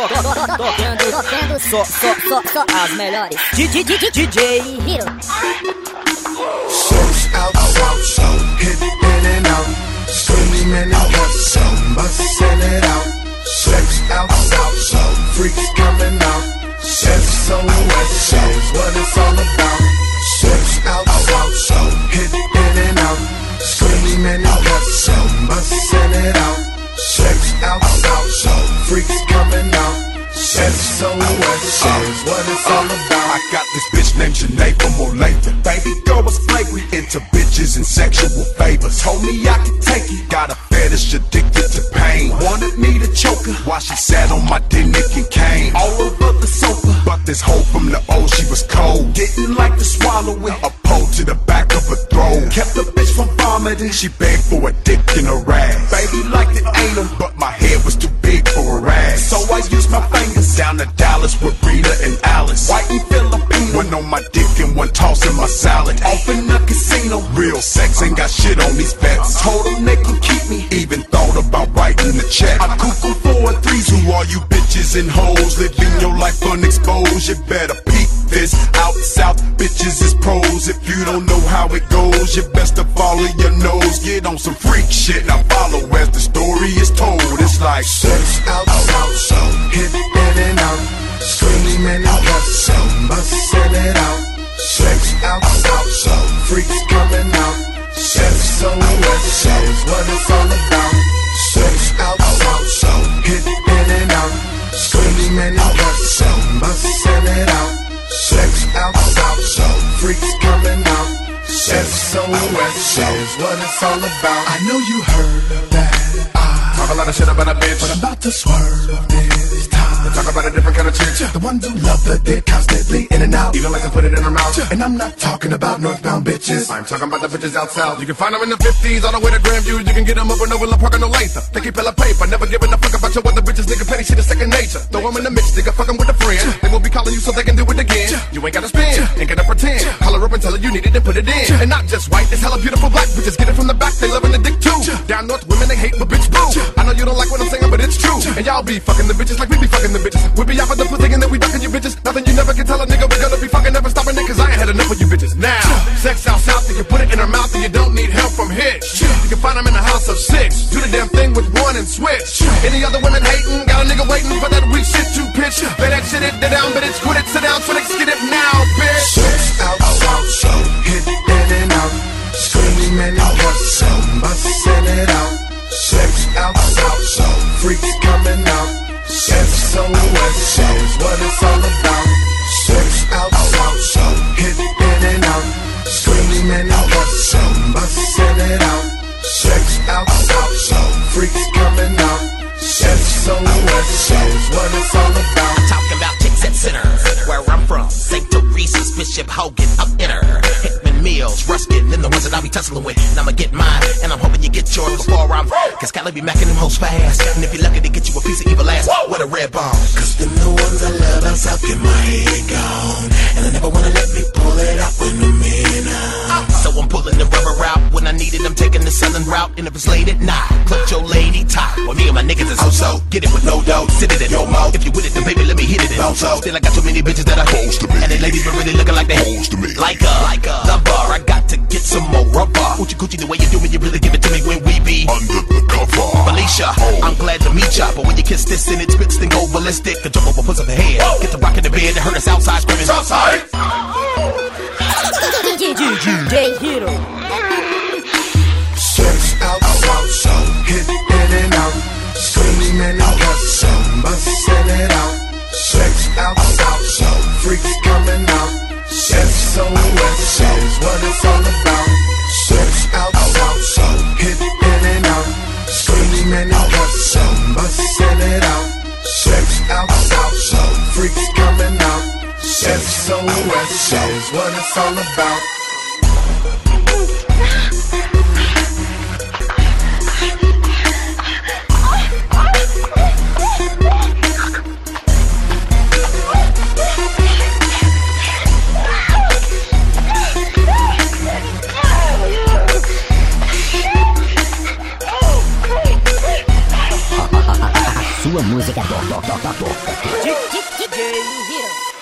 Tocando só as melhores. DJ Hero. Sex out, hit in and out, screaming and cussing, busting it out. Sex out, freaks coming out. Sex so wet, is what it's all about. Sex out, hit in and out, screaming and cussing, busting it out. Sex out, freaks coming out. Sex so wet, is what it's all about. I got this bitch named Janae from Olathe. Baby girl was flagrant, into bitches and sexual favors. Told me I could take it, got a fetish addicted to pain. Wanted me to choke her while she sat on my dick and came all over the sofa. But this hoe from the O, she was cold. Didn't like to swallow it, a pole to the back of her throat. Kept the bitch from vomiting, she begged for a dick in her ass. Baby liked it anal, but my head was too big for her ass. So I used my fingers down to Dallas with Rita and Alice. White and Filipino, one on my dick and one tossing my salad. Off in the casino, real sex ain't got shit on these bets. Told them they can keep me, even thought about writing the check. I cuckoo for a threesome to all you bitches and hoes living your life unexposed. You better peep this. Out south, bitches is pros. If you don't know how it goes, you best to follow your nose. Get on some freak shit, now follow as the story is told. It's like sex out, hit in and out, screaming and cussing, busting it out. Sex out, freaks coming out. Sex so wet, is what it's all about. Sex out, hit in and out, screaming and cussing, busting it out. Sex out, freaks coming out. Sex so wet, is what it's all about. I know you heard of that. Talk a lot of shit about a bitch, but I'm about to swerve this time. Talk about a different kind of chick, the ones who love the dick constantly in and out, even like to put it in her mouth. And I'm not talking about northbound bitches, I'm talking about the bitches out south. You can find them in the 50s, all the way to Grandview. You can get them up and over La Park on Olathe. They keep hella paper, never giving a fuck about your other bitches. Nigga, petty shit is second nature. Throw them in the mix, nigga, fuck them with a friend. They will be calling you so they can do it again. You ain't gotta spin, ain't gotta pretend. Call her up and tell her you need it and put it in. And not just white, it's hella beautiful black bitches. Get it from the back, they loving the dick too. Down north, women they hate, but bitch boo. I know you don't like what I'm saying, but it's true. And y'all be fucking the bitches like we be fucking the bitches. We be out for the pussy and then we ducking you bitches. Nothing you never can tell a nigga we gonna be fucking, never stopping it, cause I ain't had enough of you bitches. Now, sex out south, you can put it in her mouth and you don't need help from hitch. You can find them in the house of 6. Do the damn thing with one and switch. Any other women hating, got a nigga waiting for that weak shit to pitch. Play that shit it, down, but it's quit it, sit down, Twinix, get it now, bitch. Sex out, hit in and out, screaming and cussing, busting it out. Sex out, freaks coming out. Sex so wet, is what it's all about. Sex out, hit in and out, screaming and cussing, busting it out. Sex out, freaks coming out. Sex so wet, is what it's all about. Talking about chicks at center, where I'm from, St. Teresa's, Bishop Hogan, up in her. Hickman Mills, Ruskin, and the ones that I be tussling with. And I'ma get mine, and I'm hoping you get yours before I'm. Cause Cali be macking them hoes fast. And if you're lucky to get you a piece of evil ass, with a red bomb. Cause them the ones I love, I'm south, get my head gone. And I never wanna let me pull it out when I'm in out. So I'm pulling the rubber out when I need it. I'm taking the southern route. And if it's late at night, clutch your lady tight. Well, me and my niggas is so get it with no dough. Sit it in your mouth. If you with it, then baby, let me hit it in. Still I got too many bitches that are close to me. And the ladies been really looking like they hoes to me. Like a lover, I got to get some more rubber. Coochie coochie, the way you do me, you really give it to me when we be under the cover. Felicia, I'm glad to meet ya. But when you kiss this and it spits, then go ballistic. The jump over puss up the head. Get the rock in the bed and hurt us outside screaming. Outside. DJ Hero. Sex out, hit in and out, screaming and cussing, busting it out. Sex out, freaks coming out. Sex so wet, is what it's all about. Sex out, hit in and out, screaming and cussing, busting it out. Sex out, freaks coming out. Sex so wet, is what it's all about. sua música toca. DJ Hero.